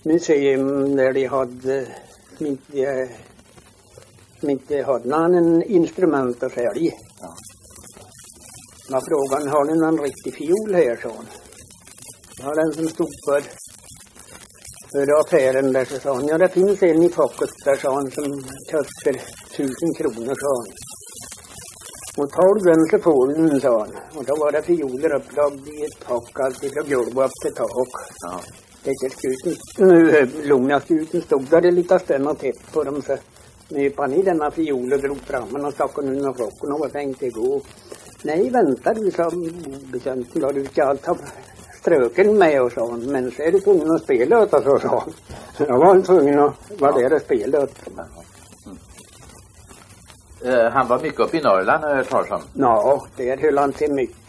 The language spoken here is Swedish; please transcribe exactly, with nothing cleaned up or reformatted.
museum där de hade inte, inte hade någon instrument att sälja. Ja. Men frågan, har ni någon riktig fiol här, sa han. Ja, den som stod för, för affären där, så sa han, ja det finns en i pocket där, sa han, som kostar tusen kronor, sa han. Och tar du den så får du den, sa han. Och då var det fioler upplagd i ett pack, alltid från golv upp till tak. Ja. Täckerskuten, nu lugnaskuten stod där det lite stänn och tätt på dem, så nypan i denna fiol och drog fram den och stack den under rocken och var tänkte gå. Nej, vänta du, sa bekänten, då du ska allt ha ströken med och sa han. Men så är du tvungen att spela åt, så sa han. Jag var tvungen att vara Ja. där och spela åt. Mm. Uh, han var mycket uppe i Norrland, uh, Tarsson. Ja, där höll han sig mycket.